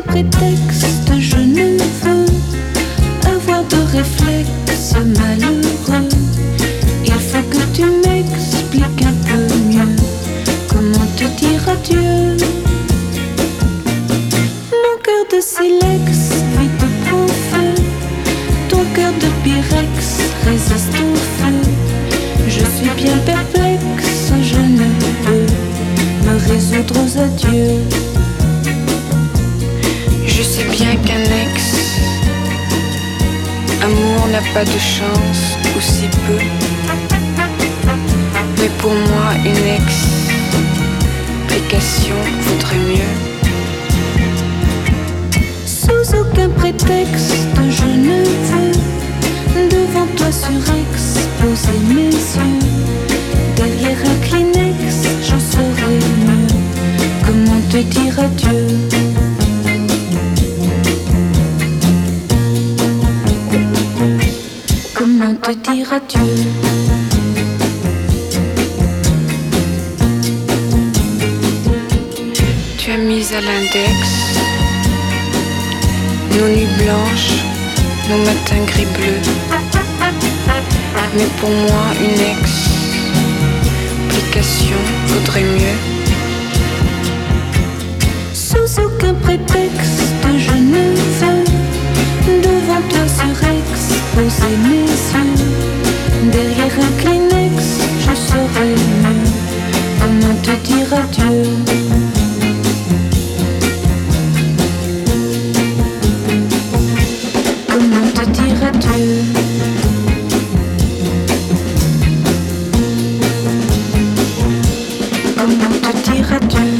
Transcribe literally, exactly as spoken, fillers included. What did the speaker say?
prétexte, je ne veux avoir de réflexe malheureux. Il faut que tu m'expliques un peu mieux comment te dire adieu. Mon cœur de silex vit de prend feu, ton cœur de pyrex résiste au feu. Je suis bien perplexe, je ne peux me résoudre aux adieux. Je sais bien qu'un ex-amour n'a pas de chance, ou si peu. Mais pour moi, une explication vaudrait mieux. Sous aucun prétexte, je ne veux devant toi surexposer mes yeux. Derrière un Kleenex, j'en saurai mieux comment te dire adieu. Comment te dire adieu. Tu as mis à l'index nos nuits blanches, nos matins gris bleus. Mais pour moi, une explication vaudrait mieux. Sous aucun prétexte, je ne veux devant toi surexposer mes yeux. Derrière un Kleenex, je saurai mieux comment te dire adieu. Comment te dire adieu. Comment te dire adieu.